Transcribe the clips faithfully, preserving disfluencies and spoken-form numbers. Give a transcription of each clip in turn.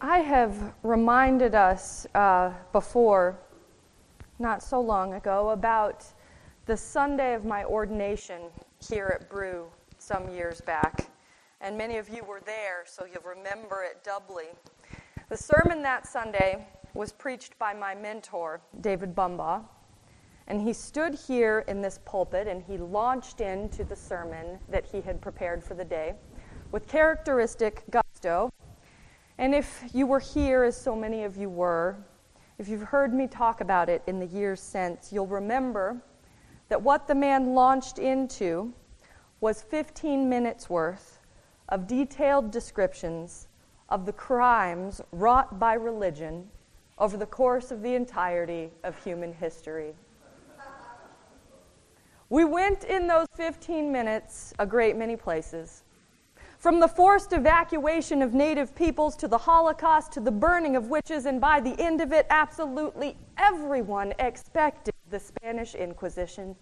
I have reminded us uh, before, not so long ago, about the Sunday of my ordination here at Brew some years back. And many of you were there, so you'll remember it doubly. The sermon that Sunday was preached by my mentor, David Bumbaugh. And he stood here in this pulpit and he launched into the sermon that he had prepared for the day with characteristic gusto. And if you were here, as so many of you were, if you've heard me talk about it in the years since, you'll remember that what the man launched into was fifteen minutes worth of detailed descriptions of the crimes wrought by religion over the course of the entirety of human history. We went in those fifteen minutes a great many places. From the forced evacuation of native peoples to the Holocaust to the burning of witches, and by the end of it, absolutely everyone expected the Spanish Inquisition.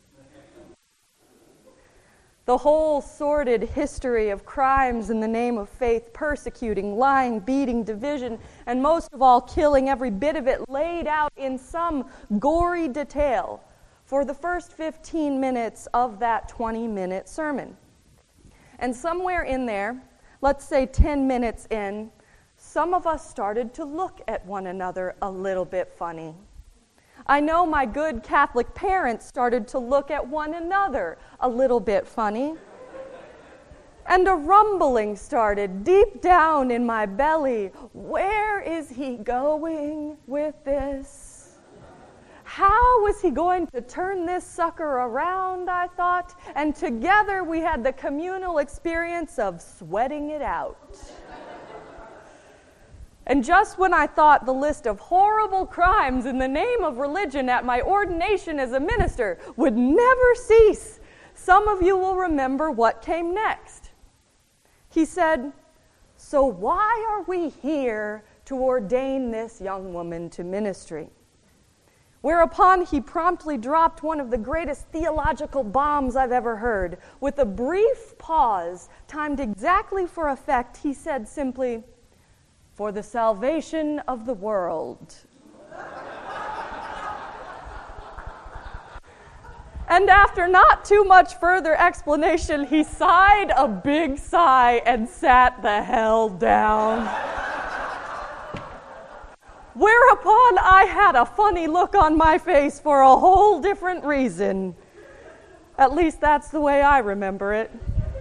The whole sordid history of crimes in the name of faith, persecuting, lying, beating, division, and most of all, killing, every bit of it laid out in some gory detail for the first fifteen minutes of that twenty-minute sermon. And somewhere in there, let's say ten minutes in, some of us started to look at one another a little bit funny. I know my good Catholic parents started to look at one another a little bit funny. And a rumbling started deep down in my belly. Where is he going with this? How was he going to turn this sucker around, I thought? And together we had the communal experience of sweating it out. And just when I thought the list of horrible crimes in the name of religion at my ordination as a minister would never cease, some of you will remember what came next. He said, "So why are we here to ordain this young woman to ministry?" Whereupon he promptly dropped one of the greatest theological bombs I've ever heard. With a brief pause, timed exactly for effect, he said simply, "For the salvation of the world." And after not too much further explanation, he sighed a big sigh and sat the hell down. Whereupon I had a funny look on my face for a whole different reason. At least that's the way I remember it.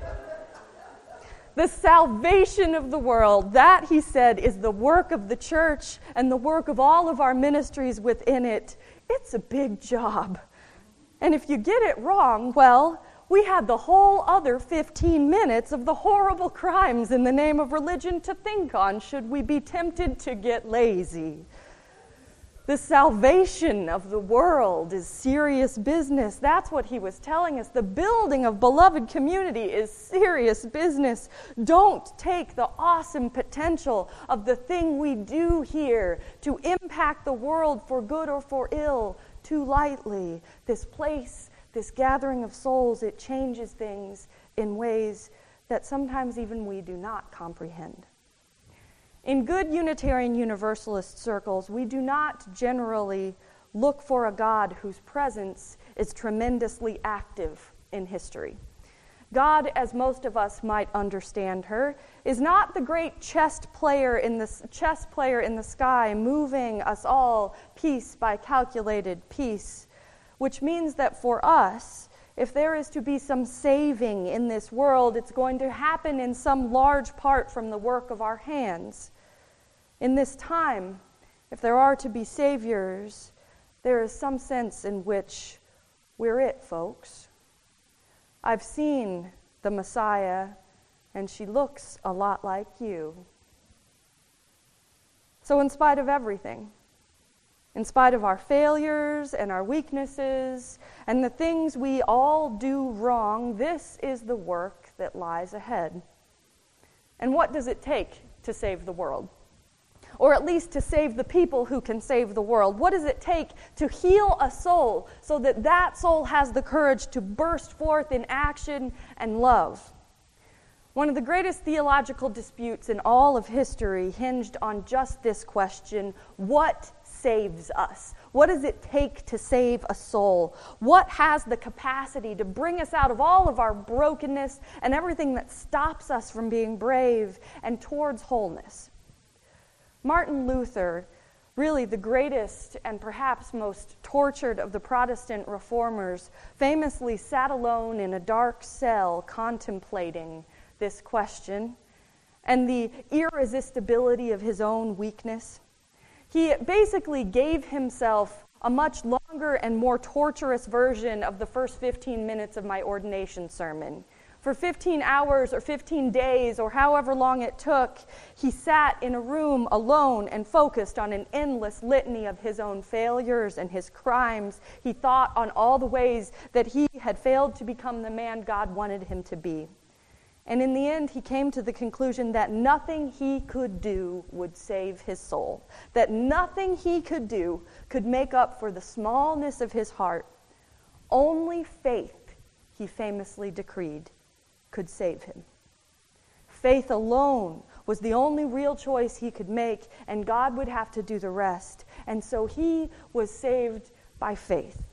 The salvation of the world, that, he said, is the work of the church and the work of all of our ministries within it. It's a big job. And if you get it wrong, well, we had the whole other fifteen minutes of the horrible crimes in the name of religion to think on should we be tempted to get lazy. The salvation of the world is serious business. That's what he was telling us. The building of beloved community is serious business. Don't take the awesome potential of the thing we do here to impact the world for good or for ill too lightly. This place, this gathering of souls, it changes things in ways that sometimes even we do not comprehend. In good Unitarian Universalist circles, we do not generally look for a God whose presence is tremendously active in history. God, as most of us might understand her, is not the great chess player in the chess player in the sky, moving us all piece by calculated piece, which means that for us, if there is to be some saving in this world, it's going to happen in some large part from the work of our hands. In this time, if there are to be saviors, there is some sense in which we're it, folks. I've seen the Messiah, and she looks a lot like you. So in spite of everything, in spite of our failures and our weaknesses and the things we all do wrong, this is the work that lies ahead. And what does it take to save the world? Or at least to save the people who can save the world? What does it take to heal a soul so that that soul has the courage to burst forth in action and love? One of the greatest theological disputes in all of history hinged on just this question: what saves us? What does it take to save a soul? What has the capacity to bring us out of all of our brokenness and everything that stops us from being brave and towards wholeness? Martin Luther, really the greatest and perhaps most tortured of the Protestant reformers, famously sat alone in a dark cell contemplating this question and the irresistibility of his own weakness. He basically gave himself a much longer and more torturous version of the first fifteen minutes of my ordination sermon. For fifteen hours or fifteen days or however long it took, he sat in a room alone and focused on an endless litany of his own failures and his crimes. He thought on all the ways that he had failed to become the man God wanted him to be. And in the end, he came to the conclusion that nothing he could do would save his soul, that nothing he could do could make up for the smallness of his heart. Only faith, he famously decreed, could save him. Faith alone was the only real choice he could make, and God would have to do the rest. And so he was saved by faith.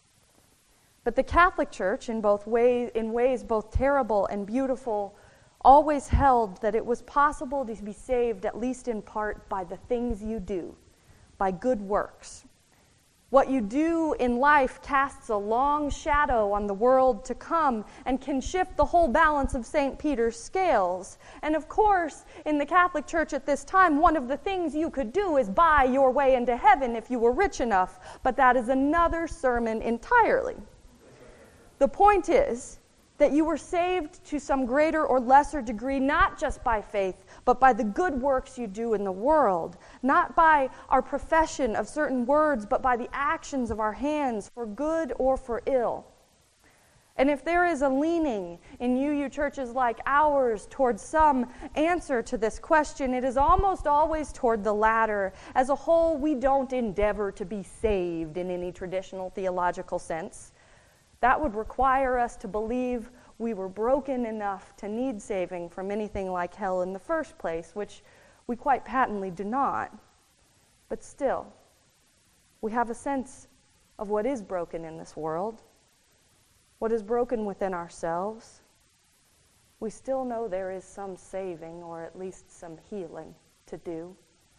But the Catholic Church, in both ways, in ways both terrible and beautiful, always held that it was possible to be saved, at least in part, by the things you do, by good works. What you do in life casts a long shadow on the world to come and can shift the whole balance of Saint Peter's scales. And of course, in the Catholic Church at this time, one of the things you could do is buy your way into heaven if you were rich enough. But that is another sermon entirely. The point is that you were saved to some greater or lesser degree, not just by faith, but by the good works you do in the world, not by our profession of certain words, but by the actions of our hands, for good or for ill. And if there is a leaning in U U churches like ours towards some answer to this question, it is almost always toward the latter. As a whole, we don't endeavor to be saved in any traditional theological sense. That would require us to believe we were broken enough to need saving from anything like hell in the first place, which we quite patently do not. But still, we have a sense of what is broken in this world, what is broken within ourselves. We still know there is some saving, or at least some healing, to do.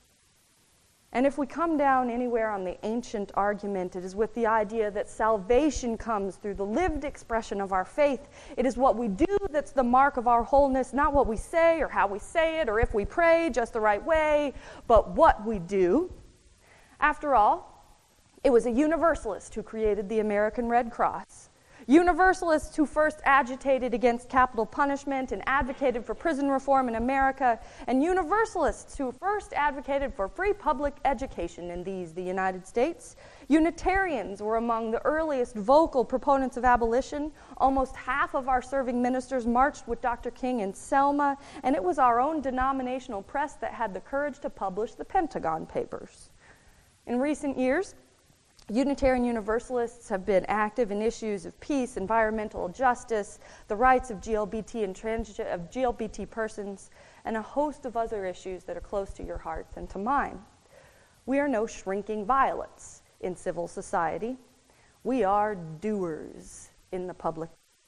And if we come down anywhere on the ancient argument, it is with the idea that salvation comes through the lived expression of our faith. It is what we do that's the mark of our wholeness, not what we say or how we say it or if we pray just the right way, but what we do. After all, it was a Universalist who created the American Red Cross. Universalists who first agitated against capital punishment and advocated for prison reform in America, and Universalists who first advocated for free public education in these, the United States. Unitarians were among the earliest vocal proponents of abolition. Almost half of our serving ministers marched with Doctor King in Selma, and it was our own denominational press that had the courage to publish the Pentagon Papers. In recent years, Unitarian Universalists have been active in issues of peace, environmental justice, the rights of G L B T and trans- of G L B T persons, and a host of other issues that are close to your hearts and to mine. We are no shrinking violets in civil society. We are doers in the public.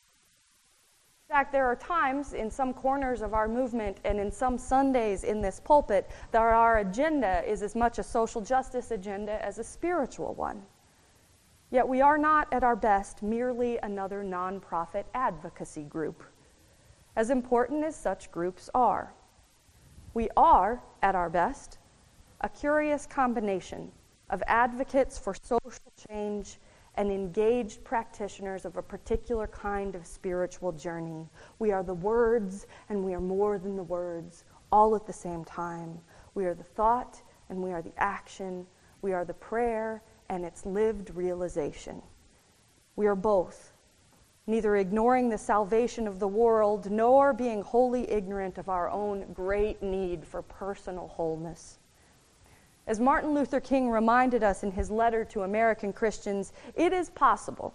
In fact, there are times in some corners of our movement and in some Sundays in this pulpit that our agenda is as much a social justice agenda as a spiritual one. Yet we are not at our best merely another nonprofit advocacy group, as important as such groups are. We are, at our best, a curious combination of advocates for social change and engaged practitioners of a particular kind of spiritual journey. We are the words, and we are more than the words, all at the same time. We are the thought, and we are the action. We are the prayer, and its lived realization. We are both, neither ignoring the salvation of the world, nor being wholly ignorant of our own great need for personal wholeness. As Martin Luther King reminded us in his letter to American Christians, it is possible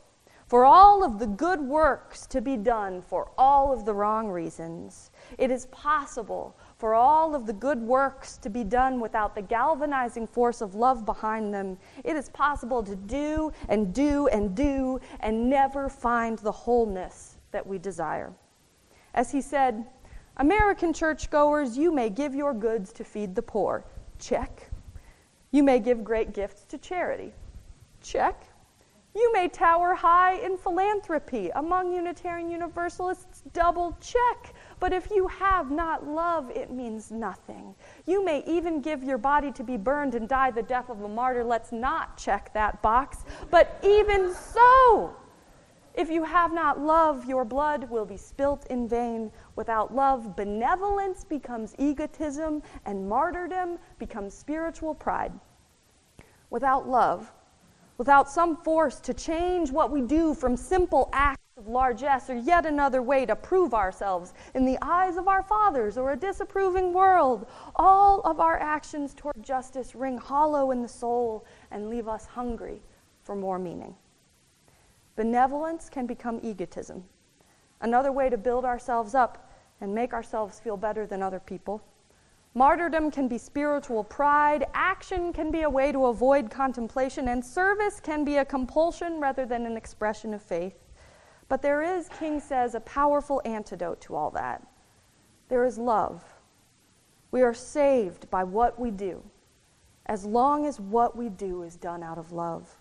for all of the good works to be done for all of the wrong reasons. It is possible for all of the good works to be done without the galvanizing force of love behind them. It is possible to do and do and do and never find the wholeness that we desire. As he said, American churchgoers, you may give your goods to feed the poor. Check. You may give great gifts to charity. Check. You may tower high in philanthropy among Unitarian Universalists. Double check. But if you have not love, it means nothing. You may even give your body to be burned and die the death of a martyr. Let's not check that box. But even so, if you have not love, your blood will be spilt in vain. Without love, benevolence becomes egotism, and martyrdom becomes spiritual pride. Without love, without some force to change what we do from simple acts of largesse or yet another way to prove ourselves in the eyes of our fathers or a disapproving world, all of our actions toward justice ring hollow in the soul and leave us hungry for more meaning. Benevolence can become egotism, another way to build ourselves up and make ourselves feel better than other people. Martyrdom can be spiritual pride, action can be a way to avoid contemplation, and service can be a compulsion rather than an expression of faith. But there is, King says, a powerful antidote to all that. There is love. We are saved by what we do, as long as what we do is done out of love.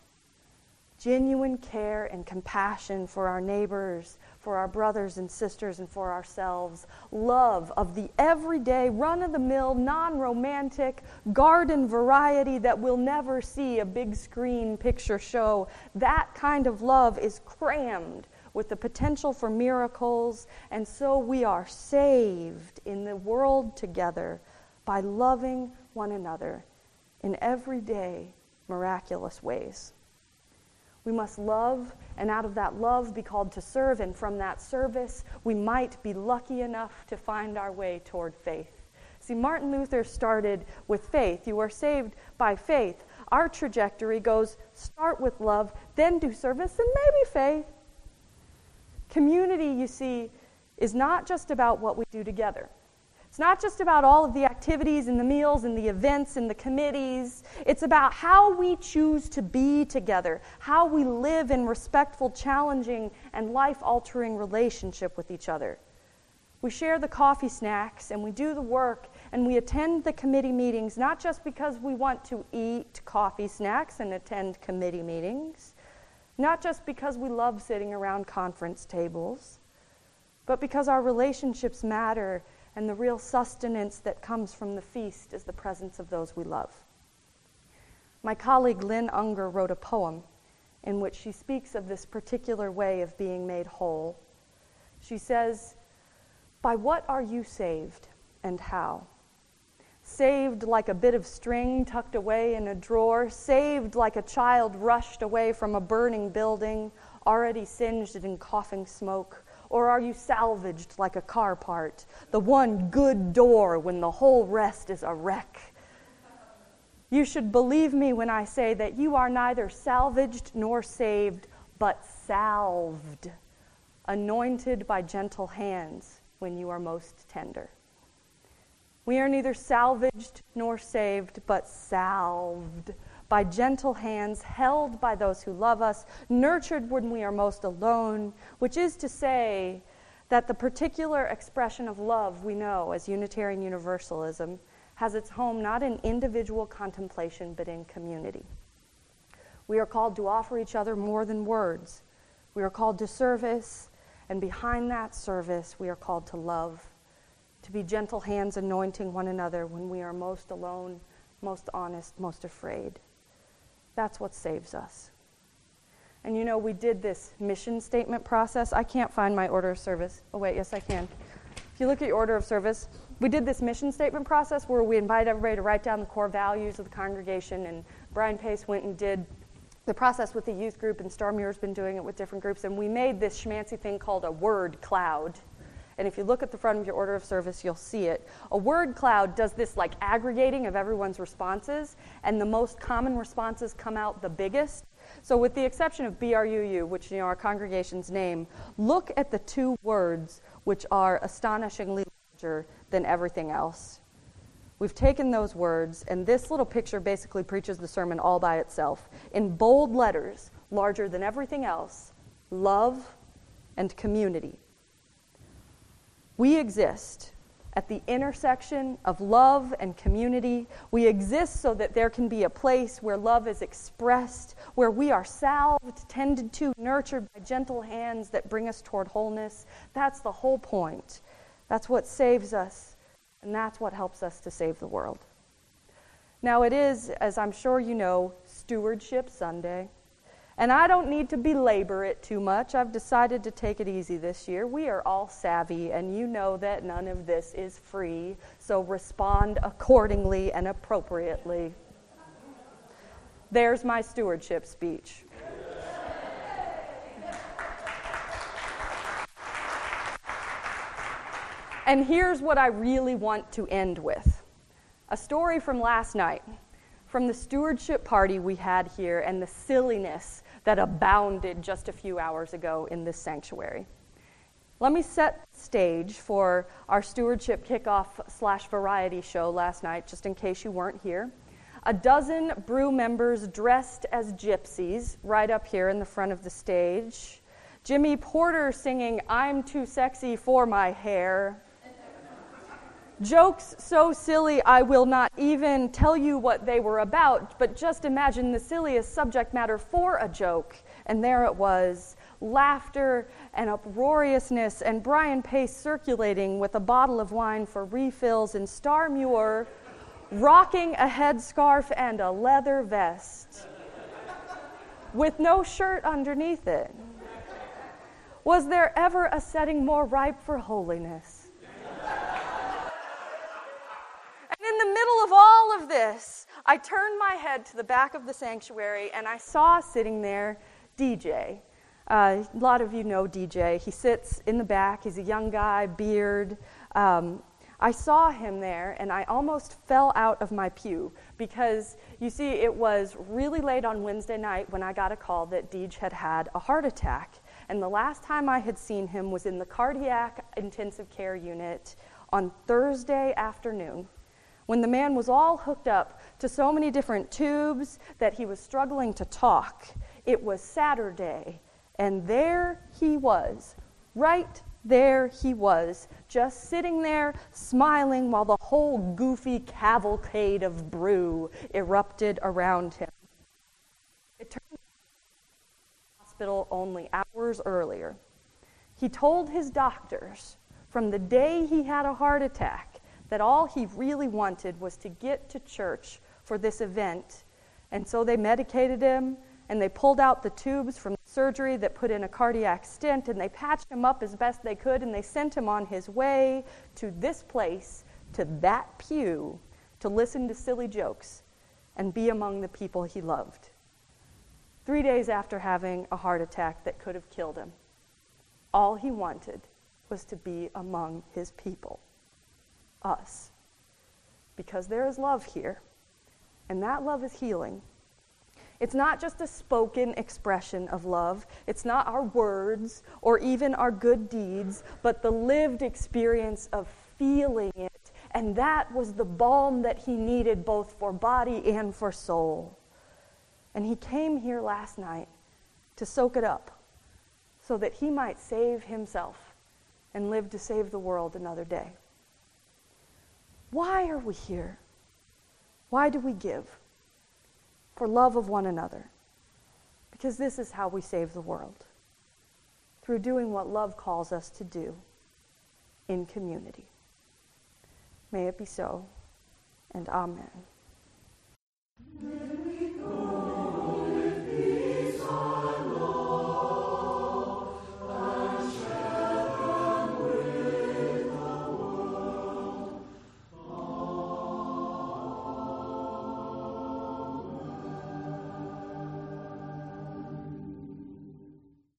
Genuine care and compassion for our neighbors, for our brothers and sisters, and for ourselves. Love of the everyday, run-of-the-mill, non-romantic, garden variety that we'll never see a big screen picture show. That kind of love is crammed with the potential for miracles, and so we are saved in the world together by loving one another in everyday, miraculous ways. We must love, and out of that love be called to serve, and from that service we might be lucky enough to find our way toward faith. See, Martin Luther started with faith. You are saved by faith. Our trajectory goes start with love, then do service, and maybe faith. Community, you see, is not just about what we do together. It's not just about all of the activities and the meals and the events and the committees. It's about how we choose to be together, how we live in respectful, challenging, and life-altering relationship with each other. We share the coffee snacks, and we do the work, and we attend the committee meetings, not just because we want to eat coffee snacks and attend committee meetings, not just because we love sitting around conference tables, but because our relationships matter, and the real sustenance that comes from the feast is the presence of those we love. My colleague Lynn Unger wrote a poem in which she speaks of this particular way of being made whole. She says, "By what are you saved, and how? Saved like a bit of string tucked away in a drawer, saved like a child rushed away from a burning building, already singed in coughing smoke? Or are you salvaged like a car part, the one good door when the whole rest is a wreck? You should believe me when I say that you are neither salvaged nor saved, but salved, anointed by gentle hands when you are most tender." We are neither salvaged nor saved, but salved by gentle hands, held by those who love us, nurtured when we are most alone, which is to say that the particular expression of love we know as Unitarian Universalism has its home not in individual contemplation, but in community. We are called to offer each other more than words. We are called to service, and behind that service, we are called to love, to be gentle hands anointing one another when we are most alone, most honest, most afraid. That's what saves us. And you know, we did this mission statement process. I can't find my order of service. Oh wait, yes I can. If you look at your order of service, we did this mission statement process where we invite everybody to write down the core values of the congregation, and Brian Pace went and did the process with the youth group, and Star Muir's been doing it with different groups, and we made this schmancy thing called a word cloud. And if you look at the front of your order of service, you'll see it. A word cloud does this like aggregating of everyone's responses, and the most common responses come out the biggest. So with the exception of B R U U, which, you know, our congregation's name, look at the two words which are astonishingly larger than everything else. We've taken those words, and this little picture basically preaches the sermon all by itself. In bold letters, larger than everything else, love and community. We exist at the intersection of love and community. We exist so that there can be a place where love is expressed, where we are salved, tended to, nurtured by gentle hands that bring us toward wholeness. That's the whole point. That's what saves us. And that's what helps us to save the world. Now it is, as I'm sure you know, Stewardship Sunday. And I don't need to belabor it too much. I've decided to take it easy this year. We are all savvy, and you know that none of this is free. So respond accordingly and appropriately. There's my stewardship speech. And here's what I really want to end with. A story from last night, from the stewardship party we had here and the silliness that abounded just a few hours ago in this sanctuary. Let me set the stage for our stewardship kickoff slash variety show last night, just in case you weren't here. A dozen Brew members dressed as gypsies right up here in the front of the stage. Jimmy Porter singing, "I'm Too Sexy for My Hair." Jokes so silly I will not even tell you what they were about, but just imagine the silliest subject matter for a joke. And there it was, laughter and uproariousness, and Brian Pace circulating with a bottle of wine for refills, and Star Muir rocking a headscarf and a leather vest with no shirt underneath it. Was there ever a setting more ripe for holiness? In the middle of all of this, I turned my head to the back of the sanctuary, and I saw sitting there D J. Uh, a lot of you know D J. He sits in the back. He's a young guy, beard. Um, I saw him there, and I almost fell out of my pew because, you see, it was really late on Wednesday night when I got a call that Deej had had a heart attack. And the last time I had seen him was in the cardiac intensive care unit on Thursday afternoon, when the man was all hooked up to so many different tubes that he was struggling to talk. It was Saturday, and there he was, right there he was, just sitting there smiling while the whole goofy cavalcade of Brew erupted around him. It turned out he was in the hospital only hours earlier. He told his doctors from the day he had a heart attack that all he really wanted was to get to church for this event. And so they medicated him, and they pulled out the tubes from the surgery that put in a cardiac stent, and they patched him up as best they could, and they sent him on his way to this place, to that pew, to listen to silly jokes and be among the people he loved. Three days after having a heart attack that could have killed him, all he wanted was to be among his people. Us. Because there is love here, and that love is healing. It's not just a spoken expression of love. It's not our words or even our good deeds, but the lived experience of feeling it. And that was the balm that he needed both for body and for soul. And he came here last night to soak it up so that he might save himself and live to save the world another day. Why are we here? Why do we give? For love of one another. Because this is how we save the world. Through doing what love calls us to do in community. May it be so, and amen.